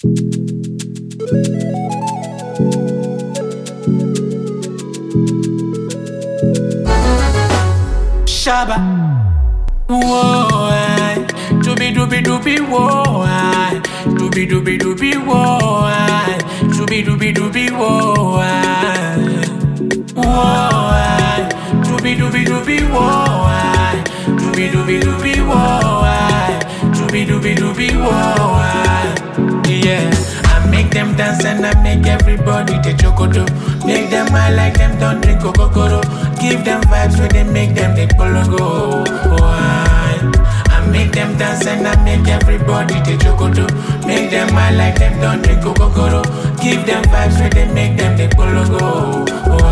Shaba, whoa, I. Doobie doobie doobie, whoa, I. Doobie doobie doobie, whoa, I. Doobie doobie doobie, whoa, I. Whoa, I. Doobie doobie doobie, whoa, I. Doobie doobie doobie, whoa, I. Doobie doobie doobie, whoa, I. Yeah, I make them dance and I make everybody take chocodo. Make them high like them don't drink Coca-Cola. Give them vibes where they make them take pologo. I make them dance and I make everybody take chocodo. Make them high like them don't drink Coca-Cola. Give them vibes where they make them take pologo.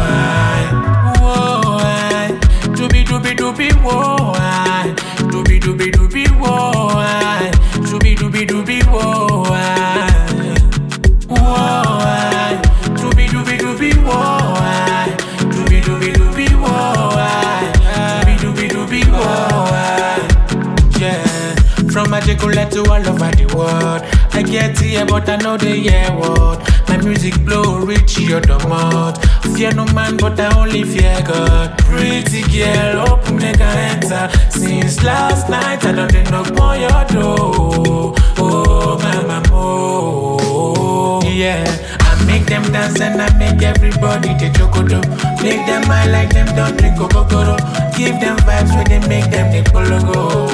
Doobie doobie doobie, whoa, I. Doobie doobie doobie, whoa, I. Doobie doobie doobie, whoa, I. Whoa, I. Doobie doobie doobie, whoa, I. Doobie doobie doobie, whoa, I. Doobie doobie doobie, whoa, I. Yeah, from Ajegunle to all over the world. I get here, but I know they hear what. My music blow reach your domot. Fear no man, but I only fear God. Pretty girl, open make I enter. Since last night, I don't knock on your door. Oh, mama, oh, yeah. I make them dance and I make everybody take chocodo. Make them high like them don't drink Coca-Cola. Give them vibes where they make them take pologo.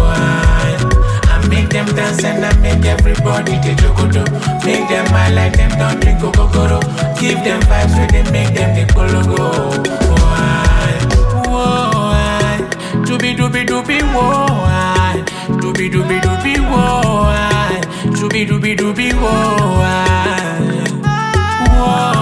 I make them dance and I make everybody take chocodo. Make them high like them don't drink Coca-Cola. Give them vibes where they make them take pologo. Doobie doobie doobie, whoa, I. Doobie doobie doobie, whoa, I. Doobie doobie doobie, whoa, I. Whoa.